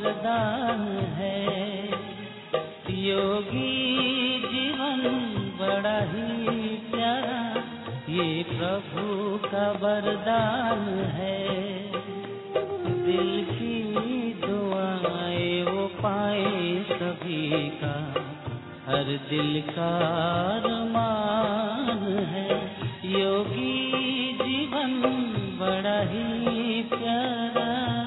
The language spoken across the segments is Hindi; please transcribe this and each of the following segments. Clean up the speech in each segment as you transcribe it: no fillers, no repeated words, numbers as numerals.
वरदान है। योगी जीवन बड़ा ही प्यारा, ये प्रभु का वरदान है। दिल की दुआएं वो पाए सभी का, हर दिल का अरमान है। योगी जीवन बड़ा ही प्यारा।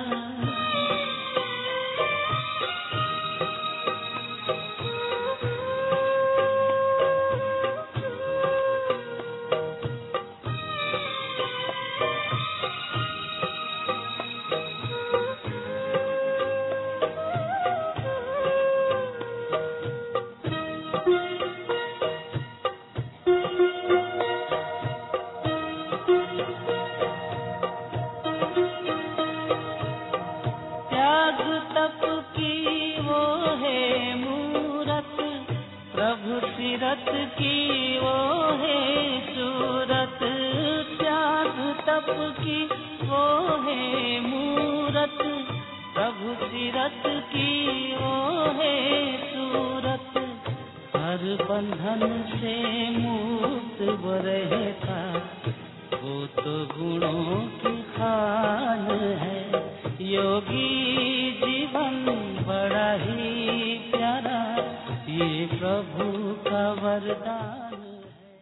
सीरत की वो है सूरत, त्याग तप की वो है मूरत। प्रभु सीरत की वो है सूरत, हर बंधन से मुक्त वो रहता, वो तो गुणों की खान है। योगी जीवन बड़ा ही प्यारा, ये प्रभु का वरदान है।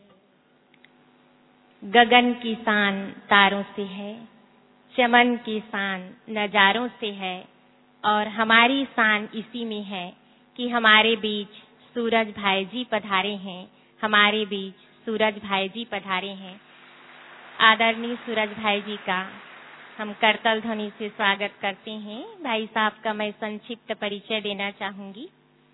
गगन की शान तारों से है, चमन की शान नजारों से है, और हमारी शान इसी में है कि हमारे बीच सूरज भाई जी पधारे हैं। हमारे बीच सूरज भाई जी पधारे हैं। आदरणीय सूरज भाई जी का हम करतल ध्वनि से स्वागत करते हैं। भाई साहब का मैं संक्षिप्त परिचय देना चाहूंगी।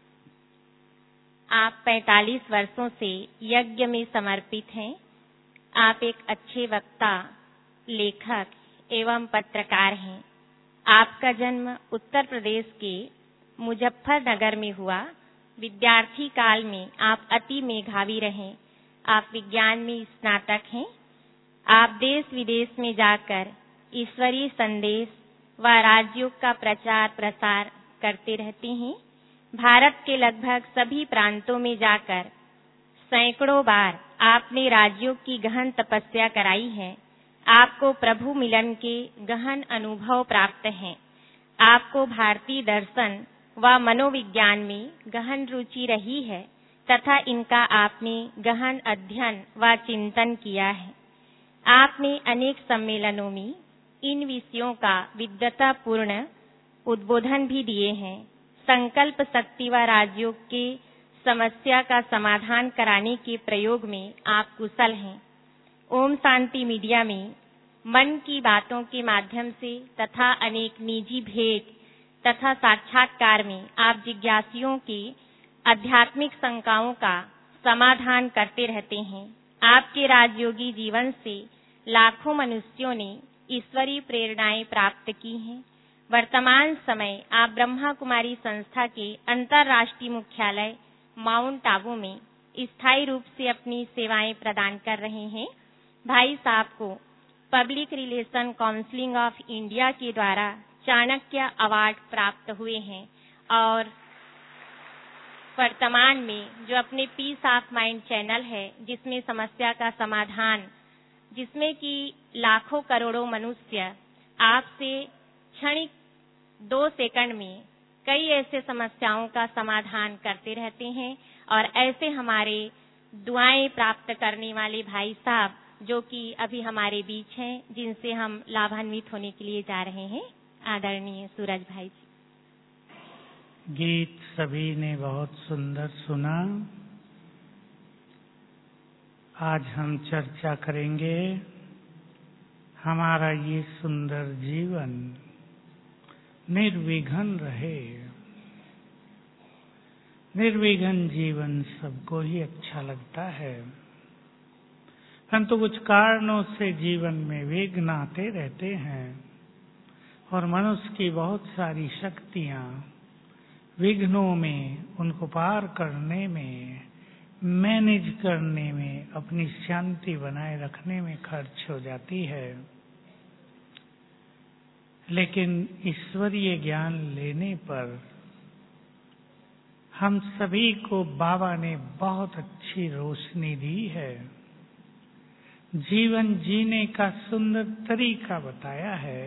आप 45 वर्षों से यज्ञ में समर्पित हैं। आप एक अच्छे वक्ता, लेखक एवं पत्रकार हैं। आपका जन्म उत्तर प्रदेश के मुजफ्फरनगर में हुआ। विद्यार्थी काल में आप अति मेधावी रहे। आप विज्ञान में स्नातक हैं। आप देश विदेश में जाकर ईश्वरीय संदेश व राजयोग का प्रचार प्रसार करते रहते हैं। भारत के लगभग सभी प्रांतों में जाकर सैकड़ों बार आपने राजयोग की गहन तपस्या कराई है। आपको प्रभु मिलन के गहन अनुभव प्राप्त हैं। आपको भारतीय दर्शन व मनोविज्ञान में गहन रुचि रही है तथा इनका आपने गहन अध्ययन व चिंतन किया है। आपने अनेक सम्मेलनों में इन विषयों का विद्वतापूर्ण उद्बोधन भी दिए हैं। संकल्प शक्ति व राजयोग के समस्या का समाधान कराने के प्रयोग में आप कुशल हैं। ओम शांति मीडिया में मन की बातों के माध्यम से तथा अनेक निजी भेंट तथा साक्षात्कार में आप जिज्ञासुओं की आध्यात्मिक शंकाओं का समाधान करते रहते हैं। आपके राजयोगी जीवन से लाखों मनुष्यों ने ईश्वरीय प्रेरणाएं प्राप्त की हैं। वर्तमान समय आप ब्रह्मा कुमारी संस्था के अंतर्राष्ट्रीय मुख्यालय माउंट आबू में स्थायी रूप से अपनी सेवाएं प्रदान कर रहे हैं। भाई साहब को public relation council of India के द्वारा चाणक्य अवार्ड प्राप्त हुए हैं और वर्तमान में जो अपने पीस ऑफ माइंड चैनल है, जिसमें समस्या का समाधान, जिसमें कि लाखों करोड़ों मनुष्य आपसे क्षणिक 2 सेकंड में कई ऐसे समस्याओं का समाधान करते रहते हैं, और ऐसे हमारे दुआएं प्राप्त करने वाले भाई साहब जो कि अभी हमारे बीच हैं, जिनसे हम लाभान्वित होने के लिए जा रहे हैं। आदरणीय सूरज भाई जी। गीत सभी ने बहुत सुंदर सुना। आज हम चर्चा करेंगे हमारा ये सुंदर जीवन निर्विघ्न रहे। निर्विघ्न जीवन सबको ही अच्छा लगता है, परंतु कुछ कारणों से जीवन में विघ्न आते रहते हैं और मनुष्य की बहुत सारी शक्तियां विघ्नों में, उनको पार करने में, मैनेज करने में, अपनी शांति बनाए रखने में खर्च हो जाती है। लेकिन ईश्वरीय ज्ञान लेने पर हम सभी को बाबा ने बहुत अच्छी रोशनी दी है, जीवन जीने का सुंदर तरीका बताया है।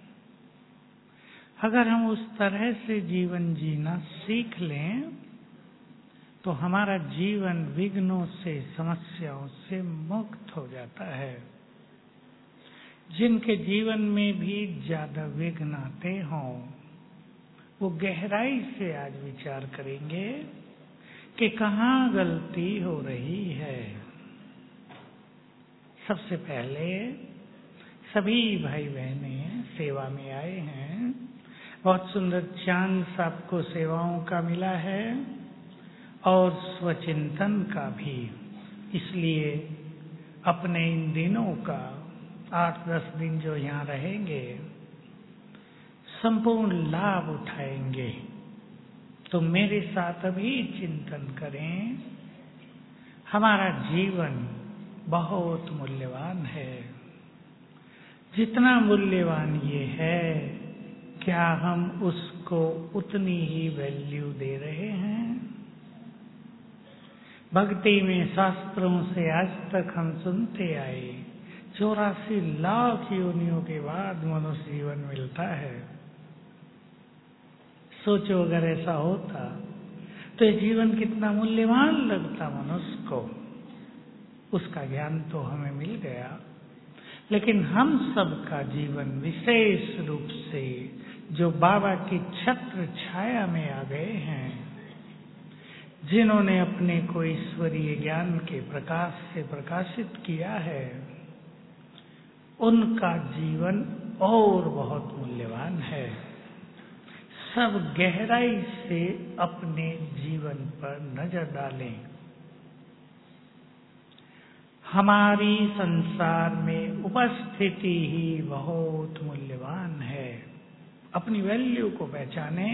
अगर हम उस तरह से जीवन जीना सीख लें तो हमारा जीवन विघ्नों से, समस्याओं से मुक्त हो जाता है। जिनके जीवन में भी ज्यादा विघ्न आते हों, वो गहराई से आज विचार करेंगे कि कहाँ गलती हो रही है। सबसे पहले सभी भाई बहनें सेवा में आए हैं, बहुत सुंदर चांस आपको सेवाओं का मिला है और स्वचिंतन का भी। इसलिए अपने इन दिनों का 8-10 दिन जो यहाँ रहेंगे संपूर्ण लाभ उठाएंगे। तो मेरे साथ अभी चिंतन करें, हमारा जीवन बहुत मूल्यवान है। जितना मूल्यवान ये है, क्या हम उसको उतनी ही वैल्यू दे रहे हैं? भक्ति में शास्त्रों से आज तक हम सुनते आए 84 लाख योनियों के बाद मनुष्य जीवन मिलता है। सोचो अगर ऐसा होता तो ये जीवन कितना मूल्यवान लगता मनुष्य को। उसका ज्ञान तो हमें मिल गया, लेकिन हम सबका जीवन विशेष रूप से जो बाबा की छत्र छाया में आ गए हैं, जिन्होंने अपने को ईश्वरीय ज्ञान के प्रकाश से प्रकाशित किया है, उनका जीवन और बहुत मूल्यवान है। सब गहराई से अपने जीवन पर नजर डालें। हमारी संसार में उपस्थिति ही बहुत मूल्यवान है। अपनी वैल्यू को पहचाने,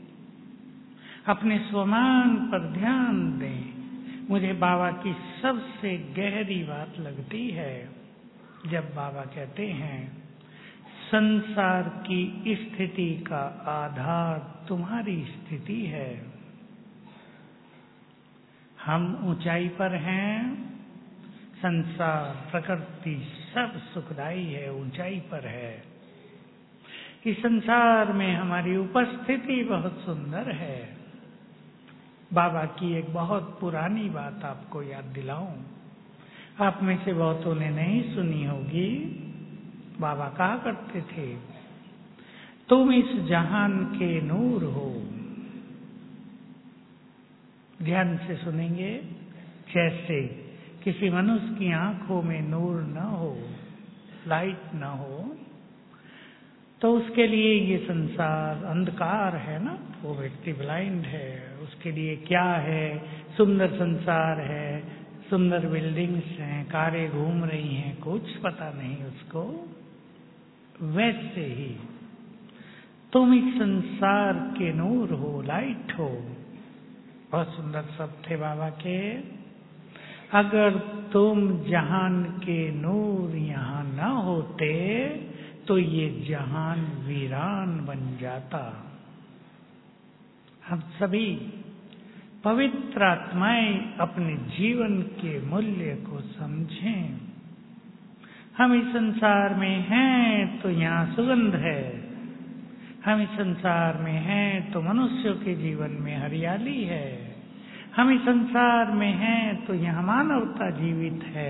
अपने स्वमान पर ध्यान दें। मुझे बाबा की सबसे गहरी बात लगती है जब बाबा कहते हैं, संसार की स्थिति का आधार तुम्हारी स्थिति है। हम ऊंचाई पर हैं, संसार प्रकृति सब सुखदाई है, ऊंचाई पर है। इस संसार में हमारी उपस्थिति बहुत सुंदर है। बाबा की एक बहुत पुरानी बात आपको याद दिलाऊं, आप में से बहुतों ने नहीं सुनी होगी। बाबा कहा करते थे, तुम इस जहान के नूर हो। ध्यान से सुनेंगे। जैसे किसी मनुष्य की आंखों में नूर न हो, लाइट न हो, तो उसके लिए ये संसार अंधकार है ना, वो व्यक्ति ब्लाइंड है। उसके लिए क्या है, सुंदर संसार है, सुंदर बिल्डिंग्स हैं, कारें घूम रही हैं, कुछ पता नहीं उसको। वैसे ही तुम इस संसार के नूर हो, लाइट हो। बहुत सुंदर शब्द थे बाबा के। अगर तुम जहान के नूर यहाँ न होते तो ये जहान वीरान बन जाता। हम सभी पवित्र आत्माएं अपने जीवन के मूल्य को समझें। हम इस संसार में हैं तो यहाँ सुगंध है, हम इस संसार में हैं तो मनुष्यों के जीवन में हरियाली है, हम इस संसार में हैं तो यहाँ मानवता जीवित है।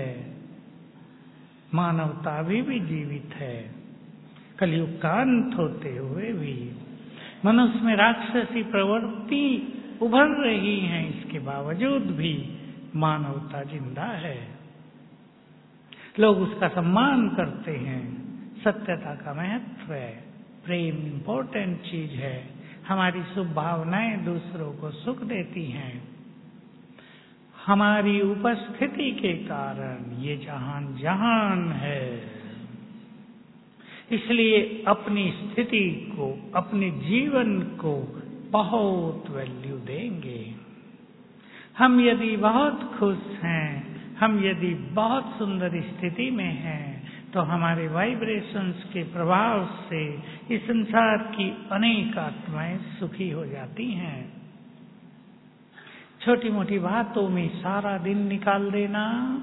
मानवता अभी भी जीवित है। कलयुग का अंत होते हुए भी मनुष्य में राक्षसी प्रवृत्ति उभर रही है, इसके बावजूद भी मानवता जिंदा है। लोग उसका सम्मान करते हैं। सत्यता का महत्व है, प्रेम इम्पोर्टेंट चीज है। हमारी शुभ भावनाएं दूसरों को सुख देती हैं। हमारी उपस्थिति के कारण ये जहान जहान है। इसलिए अपनी स्थिति को, अपने जीवन को बहुत वैल्यू देंगे। हम यदि बहुत खुश हैं, हम यदि बहुत सुंदर स्थिति में हैं, तो हमारे वाइब्रेशंस के प्रभाव से इस संसार की अनेक आत्माएं सुखी हो जाती हैं। छोटी मोटी बातों में सारा दिन निकाल देना।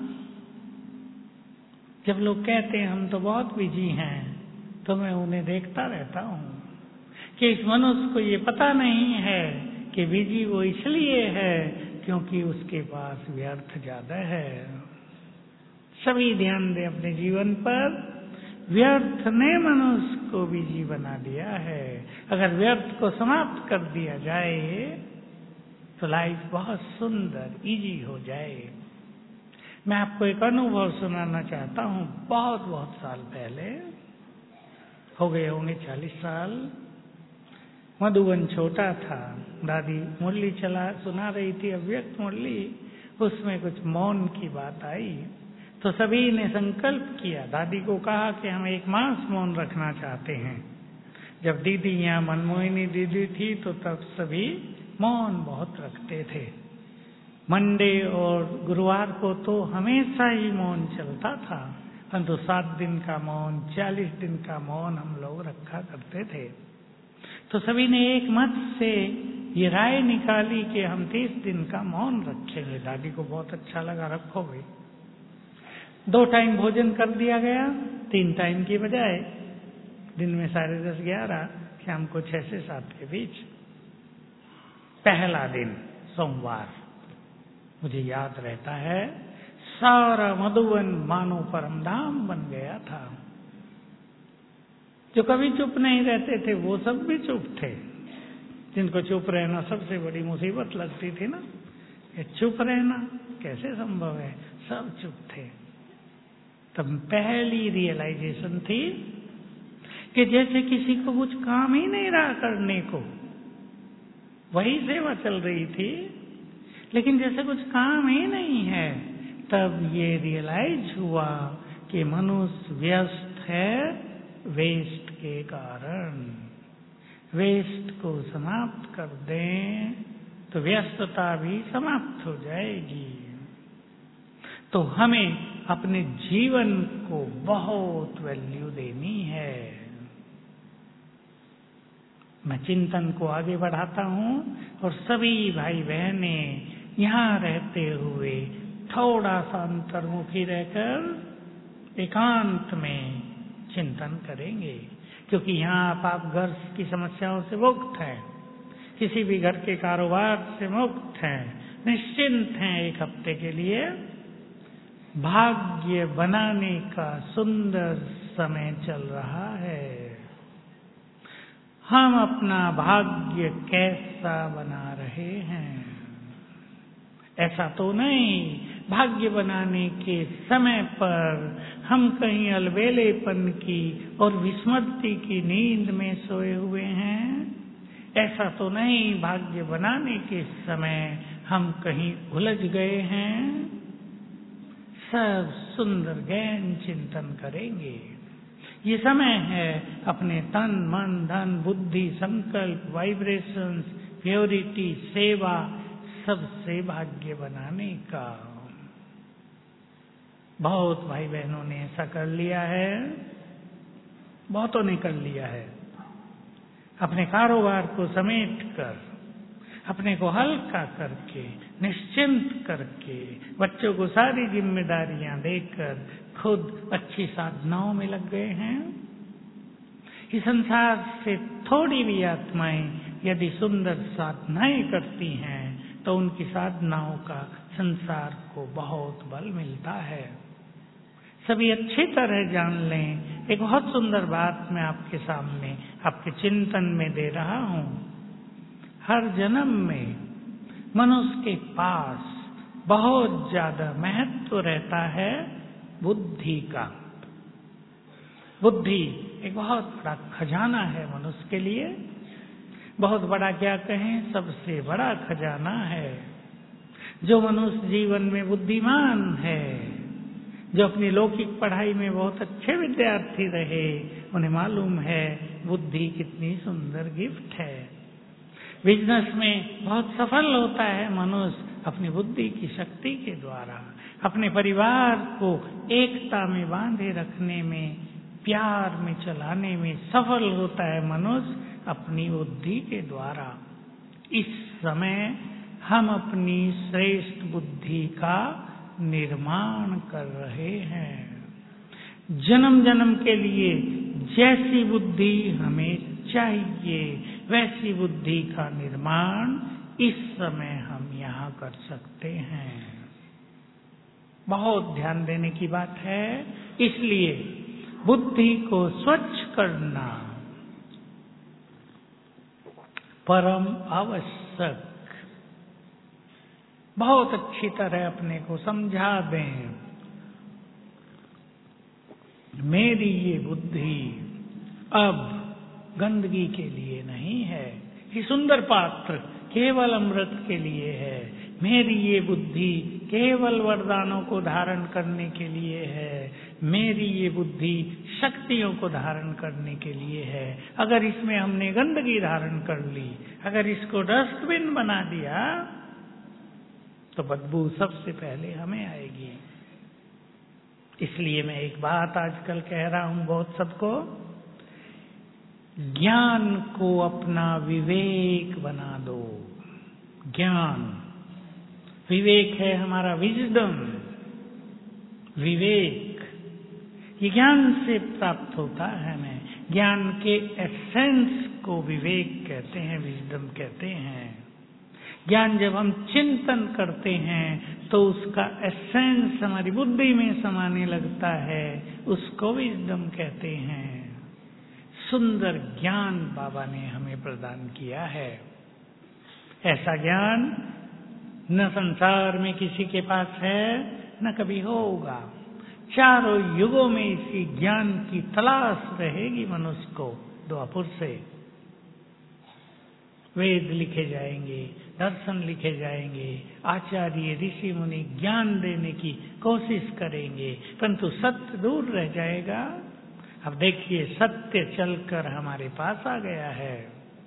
जब लोग कहते हैं हम तो बहुत बिजी हैं, तो मैं उन्हें देखता रहता हूँ कि इस मनुष्य को ये पता नहीं है कि बिजी वो इसलिए है क्योंकि उसके पास व्यर्थ ज्यादा है। सभी ध्यान दें अपने जीवन पर। व्यर्थ ने मनुष्य को बिजी बना दिया है। अगर व्यर्थ को समाप्त कर दिया जाए तो लाइफ बहुत सुंदर, इजी हो जाए। मैं आपको एक अनुभव सुनाना चाहता हूँ। बहुत बहुत साल पहले, हो गए होंगे 40 साल। मधुबन छोटा था, दादी मुरली सुना रही थी, अव्यक्त मुरली। उसमें कुछ मौन की बात आई तो सभी ने संकल्प किया। दादी को कहा कि हम 1 मास मौन रखना चाहते हैं। जब दीदी यहाँ मनमोहिनी दीदी थी तो तब सभी मौन बहुत रखते थे। मंडे और गुरुवार को तो हमेशा ही मौन चलता था, परंतु 7 दिन का मौन, 40 दिन का मौन हम लोग रखा करते थे। तो सभी ने एक मत से ये राय निकाली कि हम 30 दिन का मौन रखेंगे। दादी को बहुत अच्छा लगा, रखो भाई। 2 टाइम भोजन कर दिया गया, 3 टाइम की बजाय। दिन में 10:30-11, शाम को 6 से 7 के बीच। पहला दिन सोमवार, मुझे याद रहता है, सारा मधुबन मानो परमधाम बन गया था। जो कभी चुप नहीं रहते थे वो सब भी चुप थे। जिनको चुप रहना सबसे बड़ी मुसीबत लगती थी ना, ये चुप रहना कैसे संभव है, सब चुप थे। तब पहली रियलाइजेशन थी कि जैसे किसी को कुछ काम ही नहीं रहा करने को, वही सेवा चल रही थी लेकिन जैसे कुछ काम ही नहीं है। तब ये रियलाइज हुआ कि मनुष्य व्यस्त है वेस्ट के कारण। वेस्ट को समाप्त कर दें तो व्यस्तता भी समाप्त हो जाएगी। तो हमें अपने जीवन को बहुत वैल्यू देनी है। मैं चिंतन को आगे बढ़ाता हूँ और सभी भाई बहने यहाँ रहते हुए थोड़ा सा अंतर्मुखी रहकर एकांत में चिंतन करेंगे, क्योंकि यहाँ आप घर की समस्याओं से मुक्त हैं, किसी भी घर के कारोबार से मुक्त हैं, निश्चिंत हैं। 1 हफ्ते के लिए भाग्य बनाने का सुंदर समय चल रहा है। हम अपना भाग्य कैसा बना रहे हैं? ऐसा तो नहीं भाग्य बनाने के समय पर हम कहीं अलबेलेपन की और विस्मृति की नींद में सोए हुए हैं। ऐसा तो नहीं भाग्य बनाने के समय हम कहीं उलझ गए हैं। सब सुंदर गहन चिंतन करेंगे। ये समय है अपने तन, मन, धन, बुद्धि, संकल्प, वाइब्रेशंस, प्योरिटी, सेवा, सबसे भाग्य बनाने का। बहुत भाई बहनों ने ऐसा कर लिया है, बहुतों ने कर लिया है। अपने कारोबार को समेट कर, अपने को हल्का करके, निश्चिंत करके, बच्चों को सारी जिम्मेदारियां देकर खुद अच्छी साधनाओं में लग गए हैं। इस संसार से थोड़ी भी आत्माएं यदि सुंदर साधनाएं करती हैं तो उनकी साधनाओं का संसार को बहुत बल मिलता है। सभी अच्छी तरह जान लें। एक बहुत सुंदर बात मैं आपके सामने, आपके चिंतन में दे रहा हूं। हर जन्म में मनुष्य के पास बहुत ज्यादा महत्व रहता है बुद्धि का। बुद्धि एक बहुत बड़ा खजाना है मनुष्य के लिए। बहुत बड़ा क्या कहें, सबसे बड़ा खजाना है। जो मनुष्य जीवन में बुद्धिमान है, जो अपनी लौकिक पढ़ाई में बहुत अच्छे विद्यार्थी रहे, उन्हें मालूम है बुद्धि कितनी सुंदर गिफ्ट है। बिजनेस में बहुत सफल होता है मनुष्य अपनी बुद्धि की शक्ति के द्वारा, अपने परिवार को एकता में बांधे रखने में, प्यार में चलाने में सफल होता है मनुष्य अपनी बुद्धि के द्वारा। इस समय हम अपनी श्रेष्ठ बुद्धि का निर्माण कर रहे हैं। जन्म जन्म के लिए जैसी बुद्धि हमें चाहिए वैसी बुद्धि का निर्माण इस समय हम यहाँ कर सकते हैं। बहुत ध्यान देने की बात है। इसलिए बुद्धि को स्वच्छ करना परम आवश्यक। बहुत अच्छी तरह अपने को समझा दें, मेरी ये बुद्धि अब गंदगी के लिए नहीं है, ये सुंदर पात्र केवल अमृत के लिए है। मेरी ये बुद्धि केवल वरदानों को धारण करने के लिए है। मेरी ये बुद्धि शक्तियों को धारण करने के लिए है। अगर इसमें हमने गंदगी धारण कर ली, अगर इसको डस्टबिन बना दिया, तो बदबू सबसे पहले हमें आएगी। इसलिए मैं एक बात आजकल कह रहा हूं बहुत सबको, ज्ञान को अपना विवेक बना दो। ज्ञान, विवेक है हमारा विजडम। विवेक ये ज्ञान से प्राप्त होता है। हमें ज्ञान के एसेंस को विवेक कहते हैं, विजडम कहते हैं। ज्ञान जब हम चिंतन करते हैं तो उसका एसेंस हमारी बुद्धि में समाने लगता है, उसको विजडम कहते हैं। सुंदर ज्ञान बाबा ने हमें प्रदान किया है। ऐसा ज्ञान न संसार में किसी के पास है, न कभी होगा। चारों युगों में इसी ज्ञान की तलाश रहेगी मनुष्य को। द्वापर से वेद लिखे जाएंगे, दर्शन लिखे जाएंगे, आचार्य ऋषि मुनि ज्ञान देने की कोशिश करेंगे, परंतु सत्य दूर रह जाएगा। अब देखिए, सत्य चलकर हमारे पास आ गया है।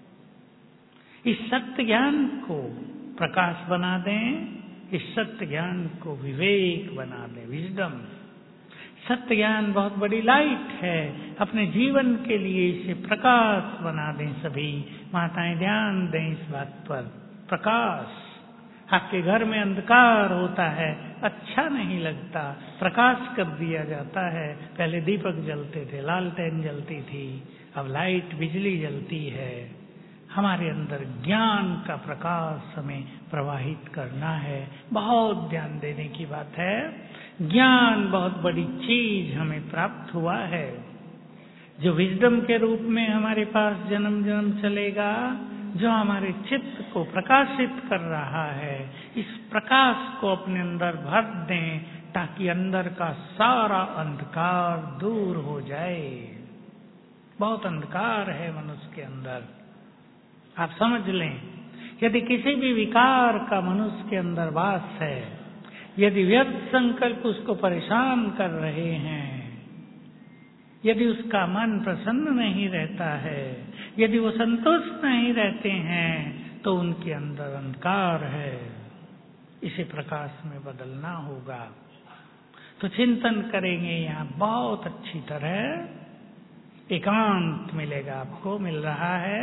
इस सत्य ज्ञान को प्रकाश बना दें, इस सत्य ज्ञान को विवेक बना दें, विजडम। सत्य ज्ञान बहुत बड़ी लाइट है। अपने जीवन के लिए इसे प्रकाश बना दें। सभी माताएं ध्यान दें इस बात पर। प्रकाश, आपके घर में अंधकार होता है, अच्छा नहीं लगता, प्रकाश कर दिया जाता है। पहले दीपक जलते थे, लालटेन जलती थी, अब लाइट, बिजली जलती है। हमारे अंदर ज्ञान का प्रकाश हमें प्रवाहित करना है। बहुत ध्यान देने की बात है। ज्ञान बहुत बड़ी चीज हमें प्राप्त हुआ है, जो विजडम के रूप में हमारे पास जन्म जन्म चलेगा, जो हमारे चित्त को प्रकाशित कर रहा है। इस प्रकाश को अपने अंदर भर दें ताकि अंदर का सारा अंधकार दूर हो जाए। बहुत अंधकार है मनुष्य के अंदर, आप समझ लें। यदि किसी भी विकार का मनुष्य के अंदर वास है, यदि व्यर्थ संकल्प उसको परेशान कर रहे हैं, यदि उसका मन प्रसन्न नहीं रहता है, यदि वो संतुष्ट नहीं रहते हैं, तो उनके अंदर अंधकार है। इसे प्रकाश में बदलना होगा। तो चिंतन करेंगे यहाँ बहुत अच्छी तरह। एकांत मिलेगा आपको, मिल रहा है।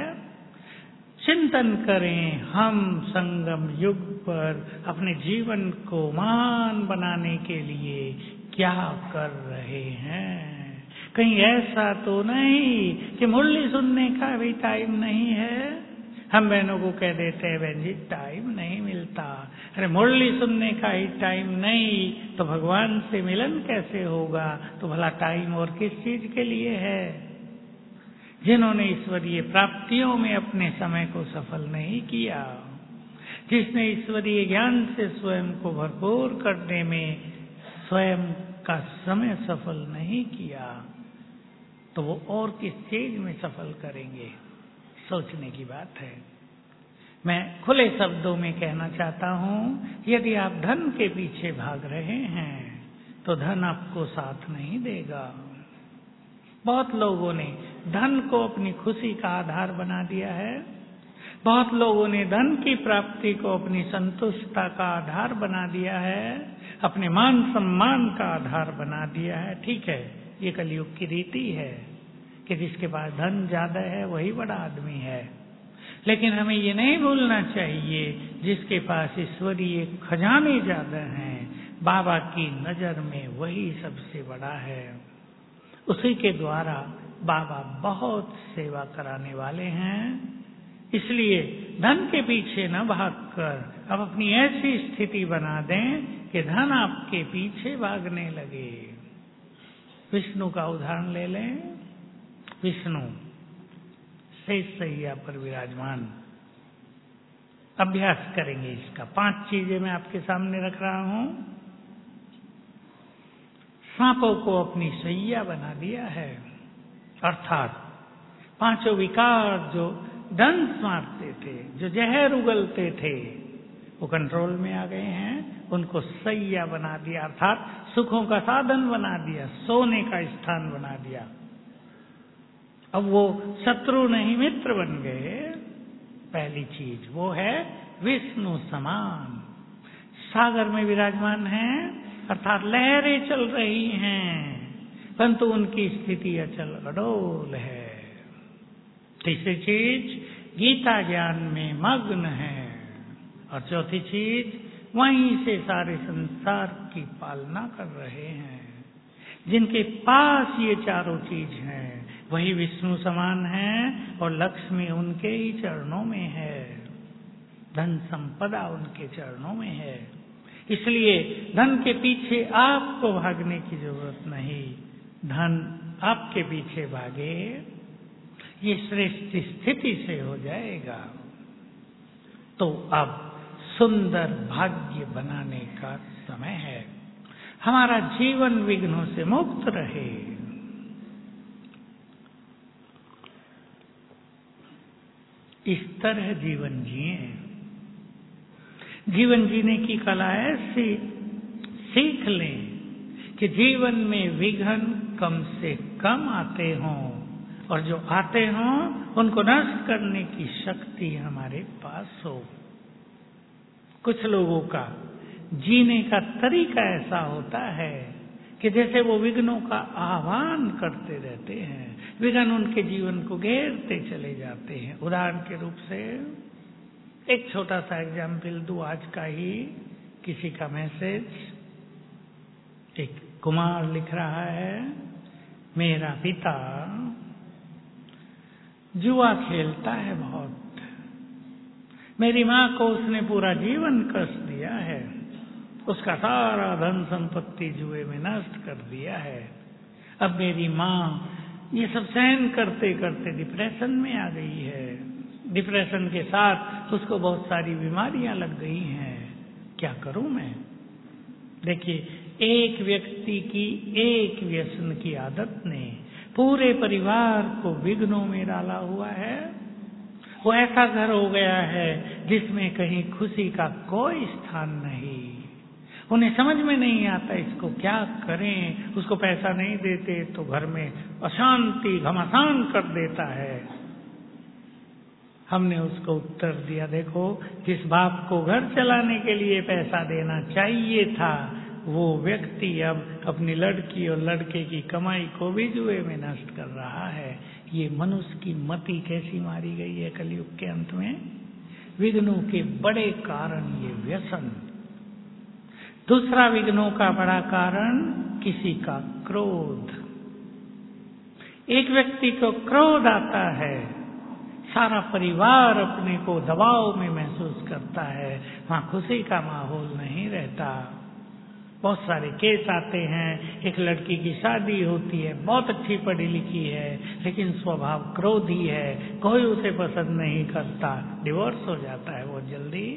चिंतन करें, हम संगम युग पर अपने जीवन को महान बनाने के लिए क्या कर रहे हैं। कहीं ऐसा तो नहीं कि मुरली सुनने का भी टाइम नहीं है। हम बहनों को कह देते हैं, बहन जी टाइम नहीं मिलता। अरे मुरली सुनने का ही टाइम नहीं तो भगवान से मिलन कैसे होगा। तो भला टाइम और किस चीज के लिए है। जिन्होंने ईश्वरीय प्राप्तियों में अपने समय को सफल नहीं किया, जिसने ईश्वरीय ज्ञान से स्वयं को भरपूर करने में स्वयं का समय सफल नहीं किया, तो वो और किस चीज में सफल करेंगे। सोचने की बात है। मैं खुले शब्दों में कहना चाहता हूं, यदि आप धन के पीछे भाग रहे हैं तो धन आपको साथ नहीं देगा। बहुत लोगों ने धन को अपनी खुशी का आधार बना दिया है। बहुत लोगों ने धन की प्राप्ति को अपनी संतुष्टता का आधार बना दिया है, अपने मान सम्मान का आधार बना दिया है। ठीक है, ये कलयुग की रीति है कि जिसके पास धन ज्यादा है वही बड़ा आदमी है, लेकिन हमें ये नहीं भूलना चाहिए जिसके पास ईश्वरीय खजाने ज्यादा हैं, बाबा की नजर में वही सबसे बड़ा है। उसी के द्वारा बाबा बहुत सेवा कराने वाले हैं। इसलिए धन के पीछे न भागकर अब अपनी ऐसी स्थिति बना दें कि धन आपके पीछे भागने लगे। विष्णु का उदाहरण ले लें। विष्णु शेष सैया पर विराजमान, अभ्यास करेंगे इसका। 5 चीजें मैं आपके सामने रख रहा हूं। सांपों को अपनी सैया बना दिया है, अर्थात 5 विकार जो दंश मारते थे, जो जहर उगलते थे, वो कंट्रोल में आ गए हैं। उनको सैया बना दिया, अर्थात सुखों का साधन बना दिया, सोने का स्थान बना दिया। अब वो शत्रु नहीं मित्र बन गए। पहली चीज वो है विष्णु समान, सागर में विराजमान है, अर्थात लहरें चल रही हैं, परंतु उनकी स्थिति अचल अडोल है। तीसरी चीज गीता ज्ञान में मग्न है, और चौथी चीज वहीं से सारे संसार की पालना कर रहे हैं। जिनके पास ये चारों चीज हैं वही विष्णु समान है, और लक्ष्मी उनके ही चरणों में है, धन संपदा उनके चरणों में है। इसलिए धन के पीछे आपको भागने की जरूरत नहीं, धन आपके पीछे भागे, ये श्रेष्ठ स्थिति से हो जाएगा। तो अब सुंदर भाग्य बनाने का समय है, हमारा जीवन विघ्नों से मुक्त रहे। इस तरह जीवन जिए। जीवन जीने की कला ऐसी सीख लें कि जीवन में विघ्न कम से कम आते हों, और जो आते हों उनको नष्ट करने की शक्ति हमारे पास हो। कुछ लोगों का जीने का तरीका ऐसा होता है कि जैसे वो विघ्नों का आह्वान करते रहते हैं, विघ्न उनके जीवन को घेरते चले जाते हैं। उदाहरण के रूप से एक छोटा सा एग्जाम्पल दूं, आज का ही किसी का मैसेज। एक कुमार लिख रहा है, मेरा पिता जुआ खेलता है बहुत, मेरी माँ को उसने पूरा जीवन कष्ट दिया है, उसका सारा धन संपत्ति जुए में नष्ट कर दिया है। अब मेरी माँ ये सब सहन करते करते डिप्रेशन में आ गई है, डिप्रेशन के साथ उसको बहुत सारी बीमारियां लग गई हैं, क्या करूं मैं? देखिए, एक व्यक्ति की एक व्यसन की आदत ने पूरे परिवार को विघ्नों में डाला हुआ है। वो ऐसा घर हो गया है जिसमें कहीं खुशी का कोई स्थान नहीं। उन्हें समझ में नहीं आता इसको क्या करें। उसको पैसा नहीं देते तो घर में अशांति घमासान कर देता है। हमने उसको उत्तर दिया, देखो, जिस बाप को घर चलाने के लिए पैसा देना चाहिए था, वो व्यक्ति अब अपनी लड़की और लड़के की कमाई को भी जुए में नष्ट कर रहा है। ये मनुष्य की मति कैसी मारी गई है कलयुग के अंत में। विघ्नों के बड़े कारण ये व्यसन। दूसरा विघ्नों का बड़ा कारण किसी का क्रोध। एक व्यक्ति को क्रोध आता है, सारा परिवार अपने को दबाव में महसूस करता है, वहां खुशी का माहौल नहीं रहता। बहुत सारे केस आते हैं, एक लड़की की शादी होती है, बहुत अच्छी पढ़ी लिखी है, लेकिन स्वभाव क्रोधी है, कोई उसे पसंद नहीं करता, डिवोर्स हो जाता है बहुत जल्दी।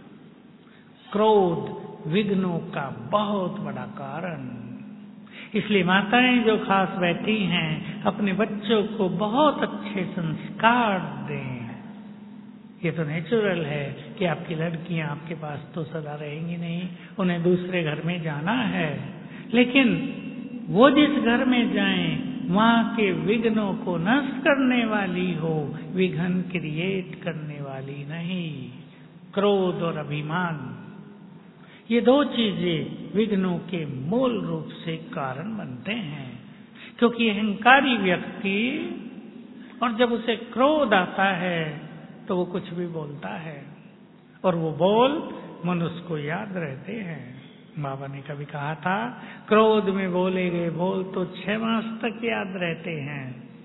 क्रोध विघ्नों का बहुत बड़ा कारण। इसलिए माताएं जो खास बैठी हैं, अपने बच्चों को बहुत अच्छे संस्कार दें। ये तो नेचुरल है कि आपकी लड़कियां आपके पास तो सदा रहेंगी नहीं, उन्हें दूसरे घर में जाना है, लेकिन वो जिस घर में जाएं वहां के विघ्नों को नष्ट करने वाली हो, विघ्न क्रिएट करने वाली वाली नहीं। क्रोध और अभिमान, ये दो चीजें विघ्नों के मूल रूप से कारण बनते हैं। क्योंकि अहंकारी व्यक्ति, और जब उसे क्रोध आता है तो वो कुछ भी बोलता है, और वो बोल मनुष्य को याद रहते हैं। बाबा ने कभी कहा था, क्रोध में बोले गए बोल तो 6 मास तक याद रहते हैं।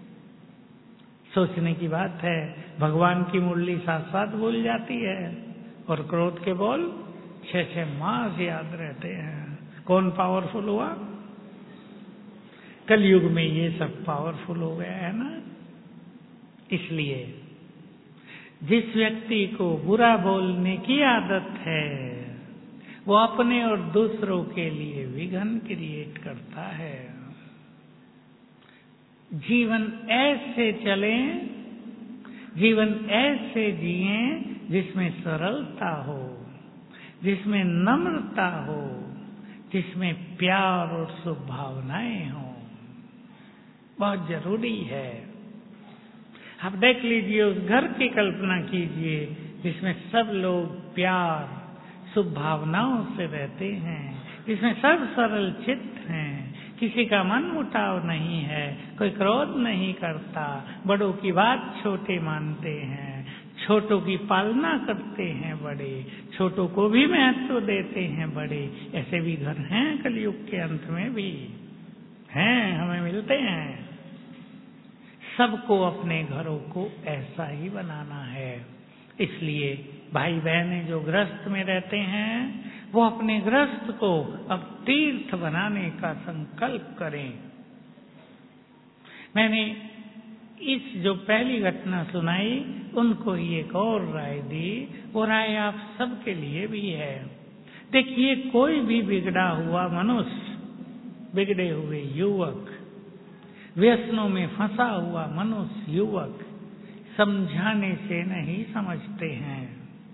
सोचने की बात है, भगवान की मुरली साथ साथ भूल जाती है, और क्रोध के बोल 6 मास याद रहते हैं। कौन पावरफुल हुआ? कलयुग में ये सब पावरफुल हो गया है ना। इसलिए जिस व्यक्ति को बुरा बोलने की आदत है, वो अपने और दूसरों के लिए विघ्न क्रिएट करता है। जीवन ऐसे चले, जीवन ऐसे जिए जिसमें सरलता हो, जिसमें नम्रता हो, जिसमें प्यार और शुभ भावनाएं हो। बहुत जरूरी है। आप देख लीजिए, उस घर की कल्पना कीजिए जिसमें सब लोग प्यार शुभ भावनाओं से रहते हैं, जिसमें सब सरल चित्त हैं, किसी का मन मुटाव नहीं है, कोई क्रोध नहीं करता, बड़ों की बात छोटे मानते हैं, छोटों की पालना करते हैं बड़े, छोटों को भी महत्व देते हैं बड़े। ऐसे भी घर हैं कलयुग के अंत में भी हैं, हमें मिलते हैं। सबको अपने घरों को ऐसा ही बनाना है। इसलिए भाई बहनें जो गृहस्थ में रहते हैं, वो अपने गृहस्थ को अब तीर्थ बनाने का संकल्प करें। मैंने इस जो पहली घटना सुनाई, उनको ही एक और राय दी, वो राय आप सबके लिए भी है। देखिए, कोई भी बिगड़ा हुआ मनुष्य, बिगड़े हुए युवक, व्यसनों में फंसा हुआ मनुष्य युवक समझाने से नहीं समझते हैं।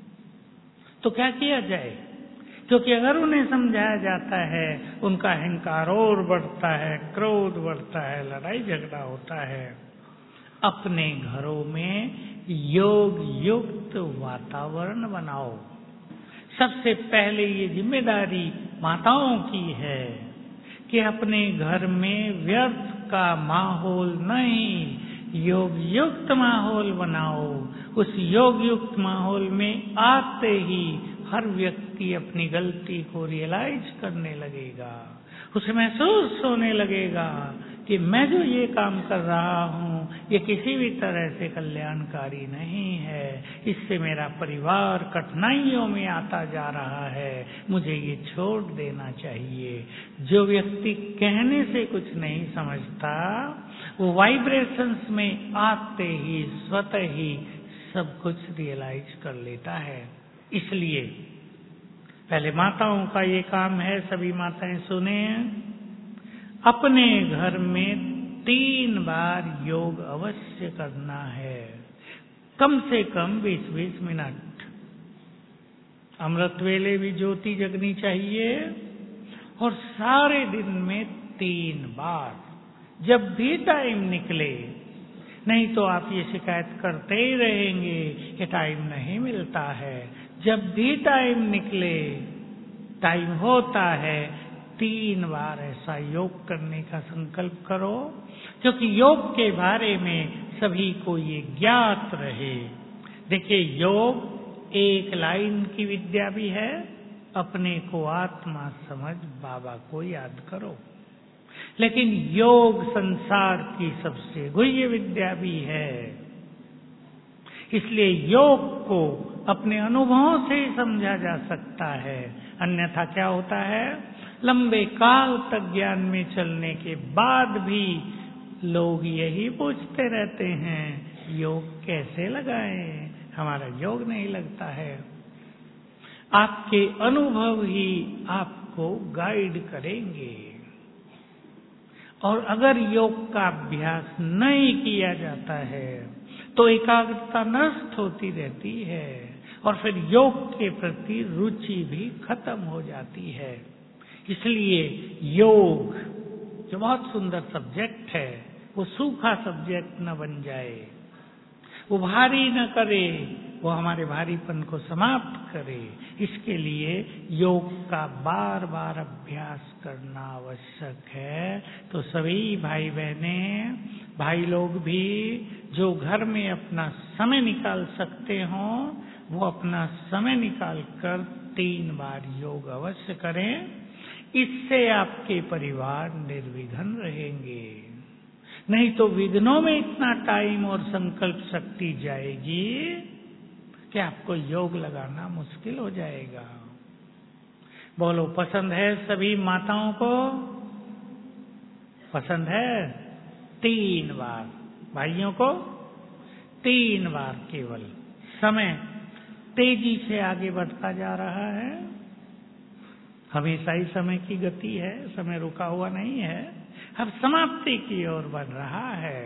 तो क्या किया जाए? क्योंकि अगर उन्हें समझाया जाता है, उनका अहंकार और बढ़ता है, क्रोध बढ़ता है, लड़ाई झगड़ा होता है। अपने घरों में योग युक्त वातावरण बनाओ। सबसे पहले ये जिम्मेदारी माताओं की है कि अपने घर में व्यर्थ का माहौल नहीं, योग युक्त माहौल बनाओ। उस योग युक्त माहौल में आते ही हर व्यक्ति अपनी गलती को रियलाइज करने लगेगा। उसे महसूस होने लगेगा कि मैं जो ये काम कर रहा हूँ, ये किसी भी तरह से कल्याणकारी नहीं है, इससे मेरा परिवार कठिनाइयों में आता जा रहा है, मुझे ये छोड़ देना चाहिए। जो व्यक्ति कहने से कुछ नहीं समझता, वो वाइब्रेशंस में आते ही स्वतः ही सब कुछ रियलाइज कर लेता है। इसलिए पहले माताओं का ये काम है, सभी माताएं सुने, अपने घर में 3 बार योग अवश्य करना है, कम से कम 20-20 मिनट। अमृत वेले भी ज्योति जगनी चाहिए, और सारे दिन में 3 बार, जब भी टाइम निकले। नहीं तो आप ये शिकायत करते ही रहेंगे कि टाइम नहीं मिलता है। जब भी टाइम निकले, टाइम होता है, 3 बार ऐसा योग करने का संकल्प करो, क्योंकि योग के बारे में सभी को ये ज्ञात रहे। देखिए, योग एक लाइन की विद्या भी है, अपने को आत्मा समझ बाबा को याद करो। लेकिन योग संसार की सबसे गुह्य विद्या भी है। इसलिए योग को अपने अनुभवों से ही समझा जा सकता है। अन्यथा क्या होता है, लंबे काल तक ज्ञान में चलने के बाद भी लोग यही पूछते रहते हैं, योग कैसे लगाएं, हमारा योग नहीं लगता है। आपके अनुभव ही आपको गाइड करेंगे। और अगर योग का अभ्यास नहीं किया जाता है तो एकाग्रता नष्ट होती रहती है, और फिर योग के प्रति रुचि भी खत्म हो जाती है। इसलिए योग जो बहुत सुंदर सब्जेक्ट है, वो सूखा सब्जेक्ट न बन जाए, वो भारी न करे, वो हमारे भारीपन को समाप्त करे। इसके लिए योग का बार बार अभ्यास करना आवश्यक है। तो सभी भाई बहने, भाई लोग भी जो घर में अपना समय निकाल सकते हों, वो अपना समय निकाल कर 3 बार योग अवश्य करें। इससे आपके परिवार निर्विघ्न रहेंगे। नहीं तो विघ्नों में इतना टाइम और संकल्प शक्ति जाएगी कि आपको योग लगाना मुश्किल हो जाएगा। बोलो, पसंद है सभी माताओं को? पसंद है? 3 बार। भाइयों को 3 बार केवल। समय तेजी से आगे बढ़ता जा रहा है। हमेशा ही समय की गति है, समय रुका हुआ नहीं है, अब समाप्ति की ओर बढ़ रहा है।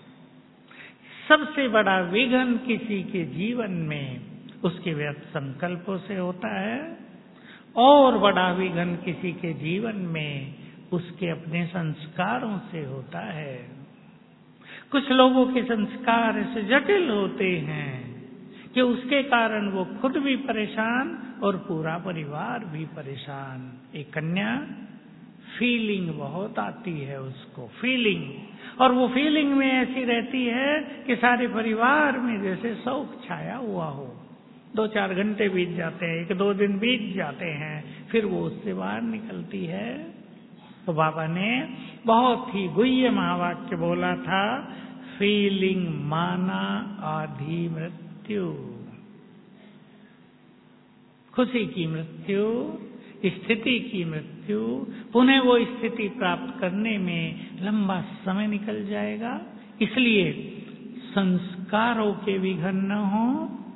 सबसे बड़ा विघ्न किसी के जीवन में उसके व्यर्थ संकल्पों से होता है, और बड़ा विघ्न किसी के जीवन में उसके अपने संस्कारों से होता है। कुछ लोगों के संस्कार ऐसे जटिल होते हैं कि उसके कारण वो खुद भी परेशान और पूरा परिवार भी परेशान। एक कन्या फीलिंग बहुत आती है उसको, फीलिंग, और वो फीलिंग में ऐसी रहती है कि सारे परिवार में जैसे शौक छाया हुआ हो। 2-4 घंटे बीत जाते हैं, 1-2 दिन बीत जाते हैं, फिर वो उससे बाहर निकलती है। तो बाबा ने बहुत ही गुह्य महावाक्य बोला था, फीलिंग माना आधी मृत्यु। खुशी की मृत्यु, स्थिति की मृत्यु, पुनः वो स्थिति प्राप्त करने में लंबा समय निकल जाएगा। इसलिए संस्कारों के विघ्न न हो,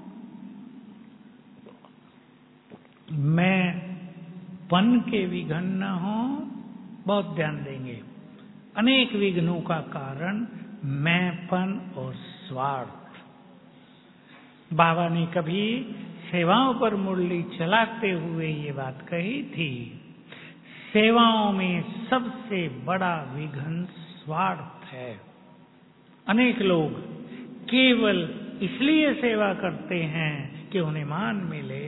मैं पन के विघ्न न हो, बहुत ध्यान देंगे। अनेक विघ्नों का कारण मैंपन और स्वार्थ। बाबा ने कभी सेवाओं पर मुरली चलाते हुए ये बात कही थी, सेवाओं में सबसे बड़ा विघ्न स्वार्थ है। अनेक लोग केवल इसलिए सेवा करते हैं कि उन्हें मान मिले,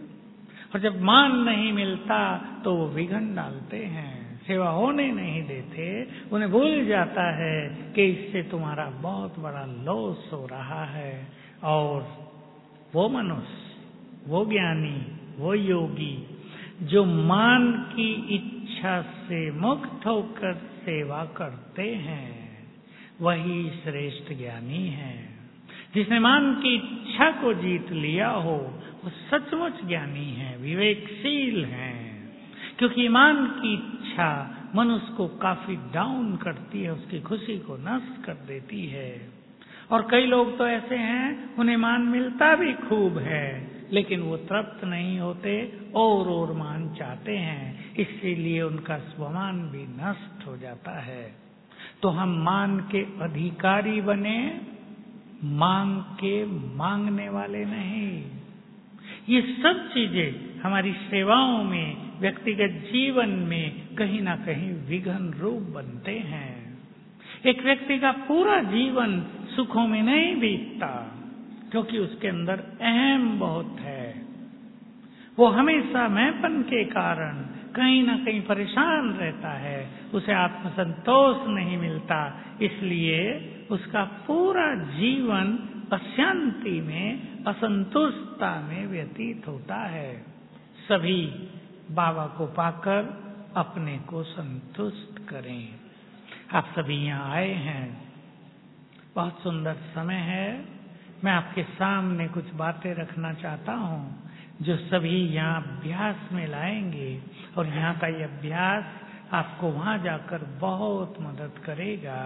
और जब मान नहीं मिलता तो वो विघ्न डालते हैं, सेवा होने नहीं देते। उन्हें भूल जाता है कि इससे तुम्हारा बहुत बड़ा लॉस हो रहा है। और वो मनुष्य, वो ज्ञानी, वो योगी जो मान की इच्छा से मुक्त होकर सेवा करते हैं, वही श्रेष्ठ ज्ञानी है। जिसने मान की इच्छा को जीत लिया हो, वो सचमुच ज्ञानी है, विवेकशील है। क्योंकि मान की इच्छा मनुष्य को काफी डाउन करती है, उसकी खुशी को नष्ट कर देती है। और कई लोग तो ऐसे हैं, उन्हें मान मिलता भी खूब है, लेकिन वो तृप्त नहीं होते, और मान चाहते हैं, इसीलिए उनका स्वमान भी नष्ट हो जाता है। तो हम मान के अधिकारी बने, मांग के मांगने वाले नहीं। ये सब चीजें हमारी सेवाओं में, व्यक्तिगत जीवन में कहीं ना कहीं विघ्न रूप बनते हैं। एक व्यक्ति का पूरा जीवन सुखों में नहीं बीतता, क्योंकि उसके अंदर अहम बहुत है। वो हमेशा मैंपन के कारण कहीं ना कहीं परेशान रहता है, उसे आत्मसंतोष नहीं मिलता, इसलिए उसका पूरा जीवन अशांति में, असंतुष्टता में व्यतीत होता है। सभी बाबा को पाकर अपने को संतुष्ट करें। आप सभी यहाँ आए हैं, बहुत सुंदर समय है। मैं आपके सामने कुछ बातें रखना चाहता हूँ जो सभी यहाँ अभ्यास में लाएंगे, और यहाँ का ये अभ्यास आपको वहाँ जाकर बहुत मदद करेगा।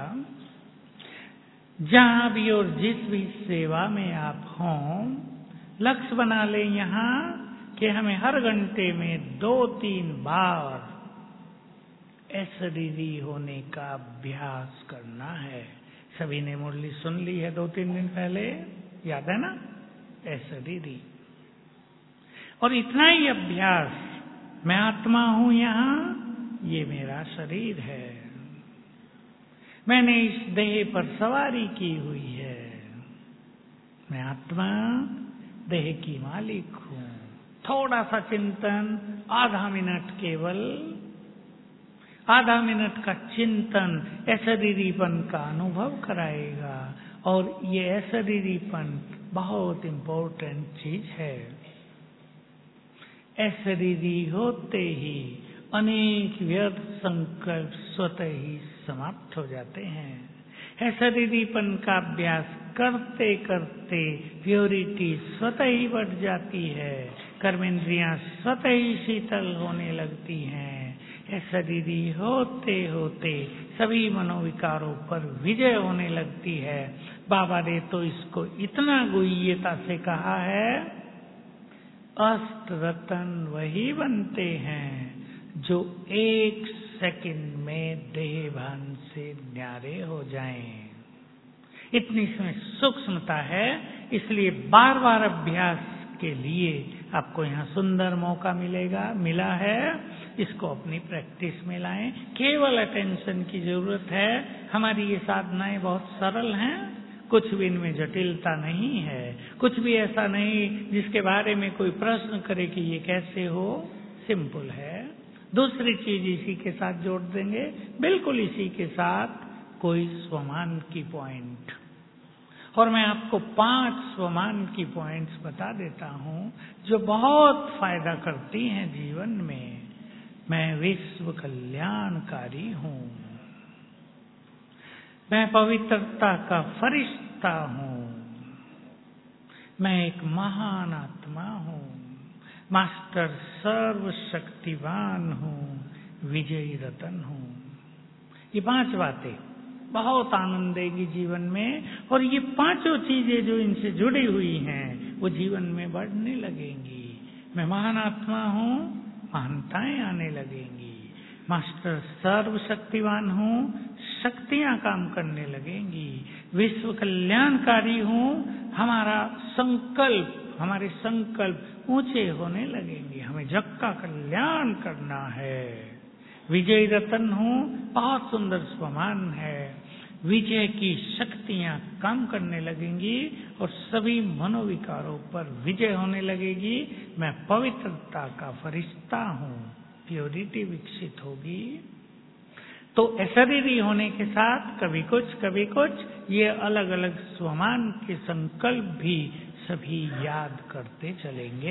जहाँ भी और जिस भी सेवा में आप हों, लक्ष्य बना लें यहाँ कि हमें हर घंटे में 2-3 बार एसडीडी होने का अभ्यास करना है। सभी ने मुरली सुन ली है 2-3 दिन पहले, याद है ना? एसडीडी। और इतना ही अभ्यास, मैं आत्मा हूं यहाँ, ये मेरा शरीर है, मैंने इस देह पर सवारी की हुई है, मैं आत्मा, देह की मालिक हूँ। थोड़ा सा चिंतन, आधा मिनट, केवल आधा मिनट का चिंतन अशरीरीपन का अनुभव कराएगा। और ये अशरीरीपन बहुत इम्पोर्टेंट चीज है। अशरीरी होते ही अनेक व्यर्थ संकल्प स्वतः ही समाप्त हो जाते हैं। अशरीरीपन का अभ्यास करते करते प्योरिटी स्वतः ही बढ़ जाती है। कर्मेंद्रियां स्वतः ही शीतल होने लगती हैं। अशरीरी होते होते सभी मनोविकारों पर विजय होने लगती है। बाबा ने तो इसको इतना गुह्यता से कहा है, अष्ट रतन वही बनते हैं जो एक सेकंड में देह भान से न्यारे हो जाएं। इतनी इसमें सूक्ष्मता है, इसलिए बार बार अभ्यास के लिए आपको यहाँ सुंदर मौका मिला है। इसको अपनी प्रैक्टिस में लाएं। केवल अटेंशन की जरूरत है। हमारी ये साधनाएं बहुत सरल हैं, कुछ भी इनमें जटिलता नहीं है। कुछ भी ऐसा नहीं जिसके बारे में कोई प्रश्न करे कि ये कैसे हो, सिंपल है। दूसरी चीज इसी के साथ जोड़ देंगे, बिल्कुल इसी के साथ कोई स्वमान की पॉइंट। और मैं आपको 5 स्वमान की पॉइंट्स बता देता हूं जो बहुत फायदा करती हैं जीवन में। मैं विश्व कल्याणकारी हूं, मैं पवित्रता का फरिश्ता हूं, मैं एक महान आत्मा हूं, मास्टर सर्वशक्तिवान हूं, विजयी रतन हूं। ये 5 बातें बहुत आनंद देगी जीवन में। और ये 5 चीजें जो इनसे जुड़ी हुई हैं वो जीवन में बढ़ने लगेंगी। मैं महान आत्मा हूं, महानताएं आने लगेंगी। मास्टर सर्वशक्तिवान हूं, शक्तियां काम करने लगेंगी। विश्व कल्याणकारी हूं, हमारे संकल्प ऊंचे होने लगेंगे। हमें जग का कल्याण करना है। विजय रतन हूं, बहुत सुंदर स्वमान है। विजय की शक्तियां काम करने लगेंगी और सभी मनोविकारों पर विजय होने लगेगी। मैं पवित्रता का फरिश्ता हूं, प्योरिटी विकसित होगी। तो अशरीरी होने के साथ कभी कुछ ये अलग अलग स्वमान के संकल्प भी सभी याद करते चलेंगे।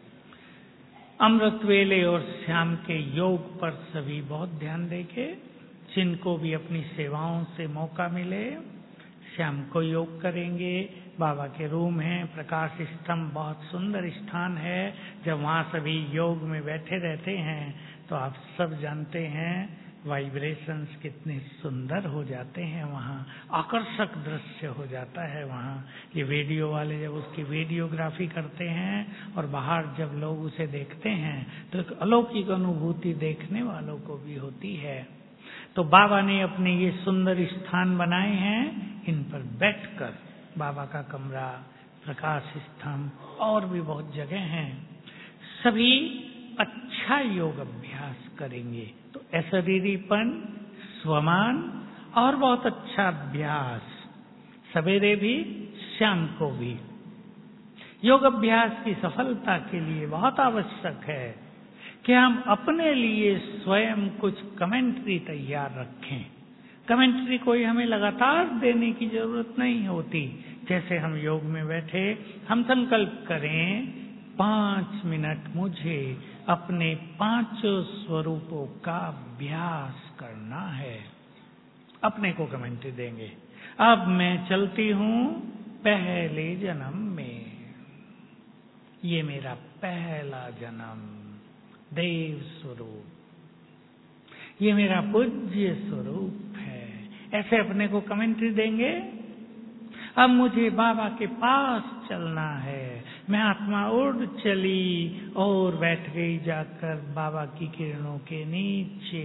अमृत वेले और श्याम के योग पर सभी बहुत ध्यान देंगे। जिनको भी अपनी सेवाओं से मौका मिले, श्याम को योग करेंगे। बाबा के रूम है, प्रकाश स्तंभ बहुत सुंदर स्थान है। जब वहाँ सभी योग में बैठे रहते हैं तो आप सब जानते हैं वाइब्रेशंस कितने सुंदर हो जाते हैं। वहाँ आकर्षक दृश्य हो जाता है। वहाँ ये वीडियो वाले जब उसकी वीडियोग्राफी करते हैं और बाहर जब लोग उसे देखते हैं तो एक अलौकिक अनुभूति देखने वालों को भी होती है। तो बाबा ने अपने ये सुंदर स्थान बनाए हैं, इन पर बैठकर बाबा का कमरा, प्रकाश स्तंभ और भी बहुत जगह हैं, सभी अच्छा योग अभ्यास करेंगे। तो अशरीरीपन, स्वमान और बहुत अच्छा अभ्यास सवेरे भी शाम को भी योग अभ्यास की सफलता के लिए बहुत आवश्यक है कि हम अपने लिए स्वयं कुछ कमेंट्री तैयार रखें। कमेंट्री कोई हमें लगातार देने की जरूरत नहीं होती। जैसे हम योग में बैठे हम संकल्प करें 5 मिनट मुझे अपने 5 स्वरूपों का अभ्यास करना है। अपने को कमेंट्री देंगे। अब मैं चलती हूँ पहले जन्म में, ये मेरा पहला जन्म देव स्वरूप, ये मेरा पूज्य स्वरूप है। ऐसे अपने को कमेंट्री देंगे। अब मुझे बाबा के पास चलना है। मैं आत्मा उड़ चली और बैठ गई जाकर बाबा की किरणों के नीचे।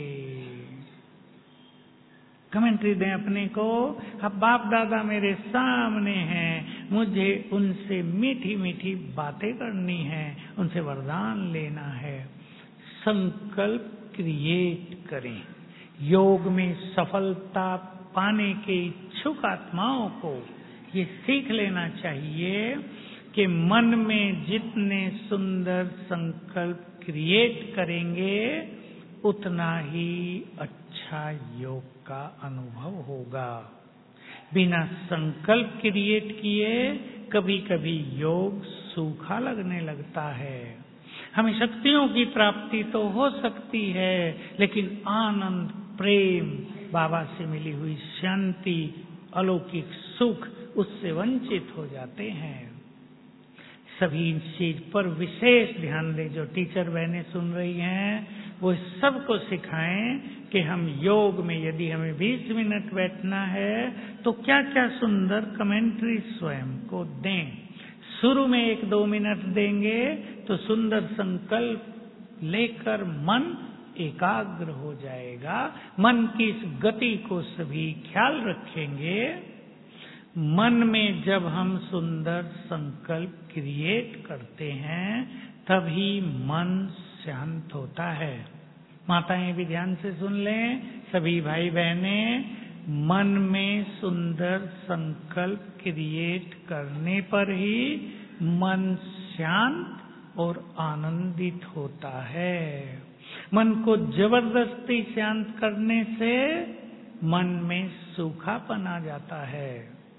कमेंट्री दें अपने को। अब बाप दादा मेरे सामने हैं, मुझे उनसे मीठी मीठी बातें करनी है, उनसे वरदान लेना है। संकल्प क्रिएट करें। योग में सफलता पाने के इच्छुक आत्माओं को ये सीख लेना चाहिए कि मन में जितने सुंदर संकल्प क्रिएट करेंगे उतना ही अच्छा योग का अनुभव होगा। बिना संकल्प क्रिएट किए कभी कभी योग सूखा लगने लगता है। हमें शक्तियों की प्राप्ति तो हो सकती है, लेकिन आनंद, प्रेम, बाबा से मिली हुई शांति, अलौकिक सुख, उससे वंचित हो जाते हैं। सभी चीज पर विशेष ध्यान दें। जो टीचर बहनें सुन रही हैं वो सबको सिखाएं कि हम योग में यदि हमें 20 मिनट बैठना है तो क्या क्या सुंदर कमेंट्री स्वयं को दें। शुरू में 1-2 मिनट देंगे तो सुंदर संकल्प लेकर मन एकाग्र हो जाएगा। मन की इस गति को सभी ख्याल रखेंगे। मन में जब हम सुंदर संकल्प क्रिएट करते हैं तभी मन शांत होता है। माताएं भी ध्यान से सुन लें, सभी भाई बहनें, मन में सुंदर संकल्प क्रिएट करने पर ही मन शांत और आनंदित होता है। मन को जबरदस्ती शांत करने से मन में सूखापन आ जाता है।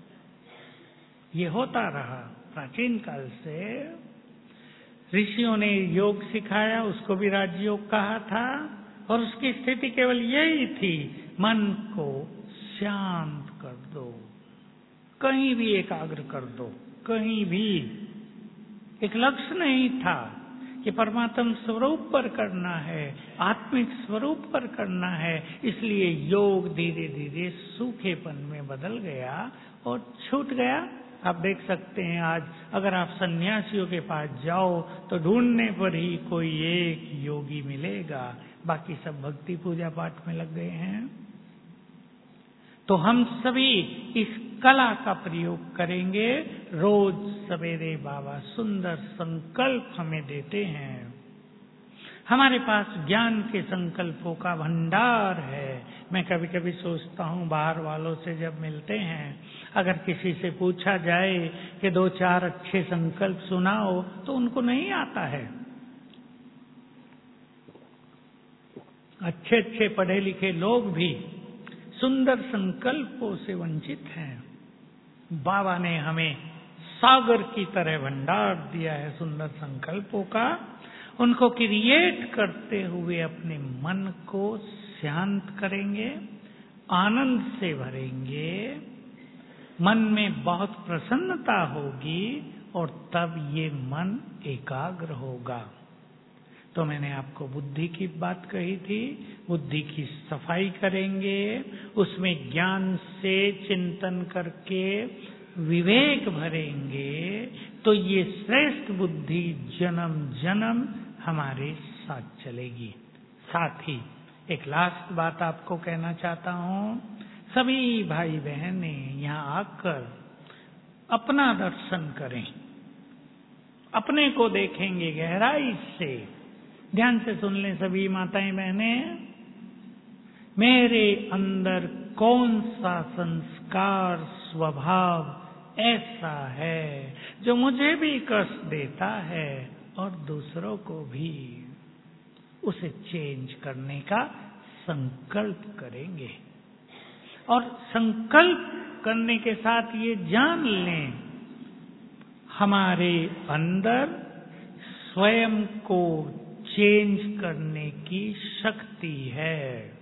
ये होता रहा प्राचीन काल से। ऋषियों ने योग सिखाया, उसको भी राजयोग कहा था, और उसकी स्थिति केवल यही थी, मन को शांत कर दो, कहीं भी एकाग्र कर दो, कहीं भी। एक लक्ष्य नहीं था कि परमात्म स्वरूप पर करना है, आत्मिक स्वरूप पर करना है। इसलिए योग धीरे धीरे सूखेपन में बदल गया और छूट गया। आप देख सकते हैं आज अगर आप सन्यासियों के पास जाओ तो ढूंढने पर ही कोई एक योगी मिलेगा, बाकी सब भक्ति पूजा पाठ में लग गए हैं। तो हम सभी इस कला का प्रयोग करेंगे। रोज सवेरे बाबा सुंदर संकल्प हमें देते हैं। हमारे पास ज्ञान के संकल्पों का भंडार है। मैं कभी कभी सोचता हूँ, बाहर वालों से जब मिलते हैं, अगर किसी से पूछा जाए कि 2-4 अच्छे संकल्प सुनाओ तो उनको नहीं आता है। अच्छे अच्छे पढ़े लिखे लोग भी सुंदर संकल्पों से वंचित हैं। बाबा ने हमें सागर की तरह भंडार दिया है सुंदर संकल्पों का। उनको क्रिएट करते हुए अपने मन को शांत करेंगे, आनंद से भरेंगे, मन में बहुत प्रसन्नता होगी और तब ये मन एकाग्र होगा। तो मैंने आपको बुद्धि की बात कही थी, बुद्धि की सफाई करेंगे, उसमें ज्ञान से चिंतन करके विवेक भरेंगे, तो ये श्रेष्ठ बुद्धि जन्म जन्म हमारे साथ चलेगी। साथ ही एक लास्ट बात आपको कहना चाहता हूँ, सभी भाई बहनें यहाँ आकर अपना दर्शन करें, अपने को देखेंगे गहराई से। ध्यान से सुन लें सभी माताएं बहनें, मेरे अंदर कौन सा संस्कार स्वभाव ऐसा है जो मुझे भी कष्ट देता है और दूसरों को भी। उसे चेंज करने का संकल्प करेंगे और संकल्प करने के साथ ये जान लें, हमारे अंदर स्वयं को चेंज करने की शक्ति है।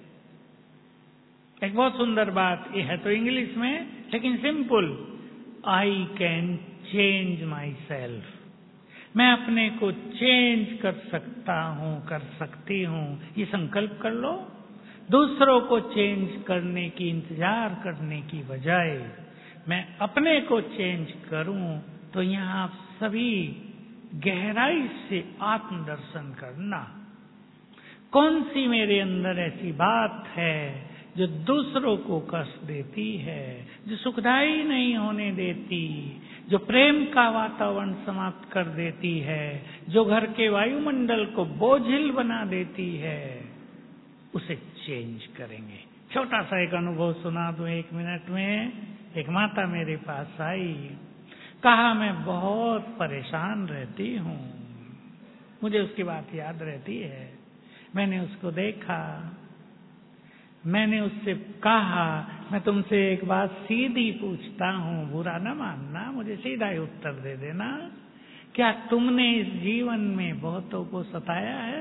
एक बहुत सुंदर बात ये है तो इंग्लिश में, लेकिन simple, I can change myself. मैं अपने को चेंज कर सकता हूँ, कर सकती हूँ। ये संकल्प कर लो। दूसरों को चेंज करने की इंतजार करने की बजाय मैं अपने को चेंज करूं, तो यहाँ आप सभी गहराई से आत्मदर्शन करना। कौन सी मेरे अंदर ऐसी बात है जो दूसरों को कष्ट देती है, जो सुखदायी नहीं होने देती, जो प्रेम का वातावरण समाप्त कर देती है, जो घर के वायुमंडल को बोझिल बना देती है, उसे चेंज करेंगे। छोटा सा एक अनुभव सुना दूं 1 मिनट में। एक माता मेरे पास आई, कहा मैं बहुत परेशान रहती हूँ। मुझे उसकी बात याद रहती है। मैंने उसको देखा, मैंने उससे कहा, मैं तुमसे एक बात सीधी पूछता हूँ, बुरा न मानना, मुझे सीधा ही उत्तर दे देना। क्या तुमने इस जीवन में बहुतों को सताया है?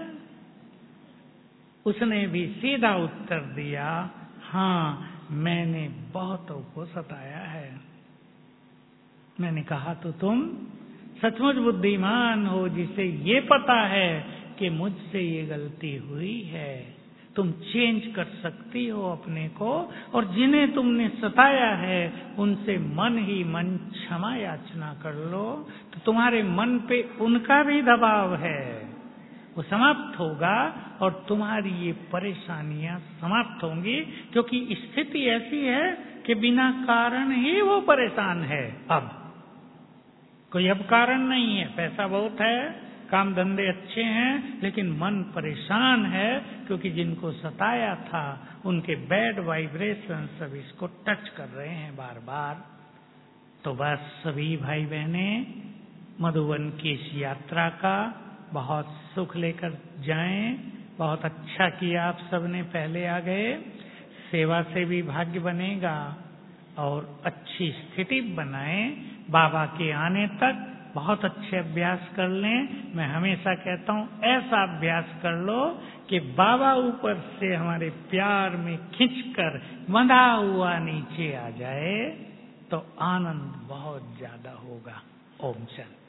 उसने भी सीधा उत्तर दिया, हाँ, मैंने बहुतों को सताया है। मैंने कहा तो तुम सचमुच बुद्धिमान हो, जिसे ये पता है कि मुझसे ये गलती हुई है। तुम चेंज कर सकती हो अपने को, और जिन्हें तुमने सताया है उनसे मन ही मन क्षमा याचना कर लो, तो तुम्हारे मन पे उनका भी दबाव है, वो समाप्त होगा और तुम्हारी ये परेशानियां समाप्त होंगी। क्योंकि स्थिति ऐसी है कि बिना कारण ही वो परेशान है। अब कोई अब कारण नहीं है, पैसा बहुत है, काम धंधे अच्छे हैं, लेकिन मन परेशान है क्योंकि जिनको सताया था उनके बैड वाइब्रेशन सब इसको टच कर रहे हैं बार बार। तो बस सभी भाई बहने मधुबन की इस यात्रा का बहुत सुख लेकर जाएं। बहुत अच्छा किया आप सबने, पहले आ गए। सेवा से भी भाग्य बनेगा और अच्छी स्थिति बनाएं। बाबा के आने तक बहुत अच्छे अभ्यास कर लें। मैं हमेशा कहता हूँ ऐसा अभ्यास कर लो कि बाबा ऊपर से हमारे प्यार में खींचकर बंधा हुआ नीचे आ जाए, तो आनंद बहुत ज्यादा होगा। ओम शांति।